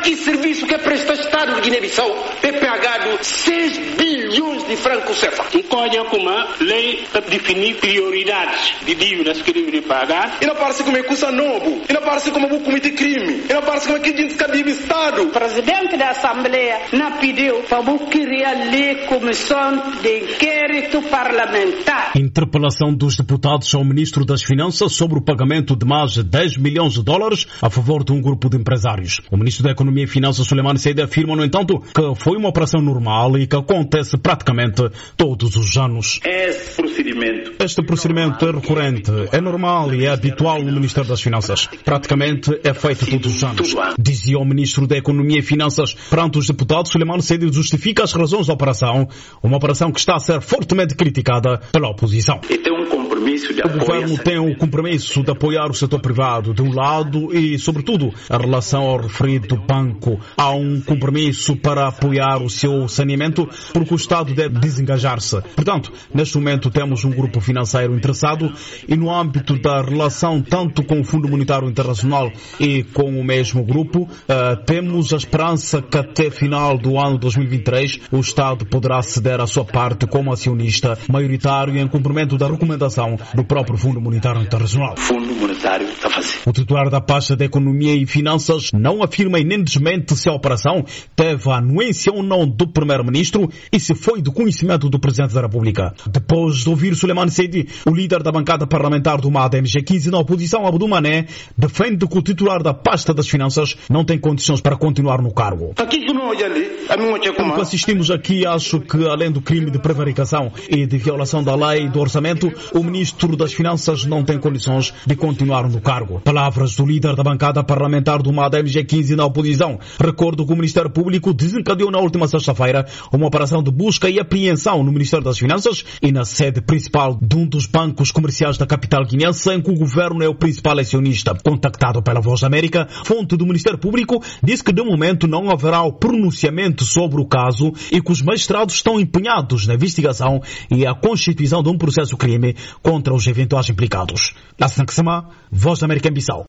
que serviço que presta o Estado de Guiné-Bissau é pagado 6 bilhões de francos CFA. E olha como a lei definir prioridades de dívidas que devem pagar. E não parece como é coisa novo. E não parece como o cometer crime. E não parece como é que a gente deve Estado. O presidente da Assembleia não pediu para criar a lei comissão de inquérito parlamentar. Interpelação dos deputados ao ministro das Finanças sobre o pagamento de mais de 10 milhões de dólares a favor de um grupo de empresários. O ministro da Economia e Finanças, Suleiman Seydi, afirma, no entanto, que foi uma operação normal e que acontece praticamente todos os anos. Este procedimento é recorrente, é normal e é habitual no Ministério das Finanças. Praticamente é feito todos os anos. Dizia o ministro da Economia e Finanças perante os deputados, Suleiman Seydi justifica as razões da operação, uma operação que está a ser fortemente criticada pela oposição. O governo tem o compromisso de apoiar o setor privado, de um lado, e, sobretudo, a relação ao referido banco. Há um compromisso para apoiar o seu saneamento, porque o Estado deve desengajar-se. Portanto, neste momento temos um grupo financeiro interessado e, no âmbito da relação tanto com o Fundo Monetário Internacional e com o mesmo grupo, temos a esperança que até final do ano 2023 o Estado poderá ceder a sua parte como acionista maioritário em cumprimento da recomendação do próprio Fundo Monetário Internacional. O titular da pasta de Economia e Finanças não afirma e nem desmente se a operação teve a anuência ou não do Primeiro-Ministro e se foi do conhecimento do Presidente da República. Depois de ouvir Suleiman Seydi, o líder da bancada parlamentar do MAD MG15 na oposição, Abdou Mané, defende que o titular da pasta das Finanças não tem condições para continuar no cargo. O que assistimos aqui, acho que além do crime de prevaricação e de violação da lei do orçamento, o Ministro das Finanças não tem condições de continuar no cargo. Palavras do líder da bancada parlamentar do MAD MG15 na oposição. Recordo que o Ministério Público desencadeou na última sexta-feira uma operação de busca e apreensão no Ministério das Finanças e na sede principal de um dos bancos comerciais da capital guinense, em que o governo é o principal acionista. Contactado pela Voz da América, fonte do Ministério Público disse que de momento não haverá o pronunciamento sobre o caso e que os magistrados estão empenhados na investigação e a constituição de um processo-crime contra os eventuais implicados. Nassan Ksama, Voz da América em Bissau.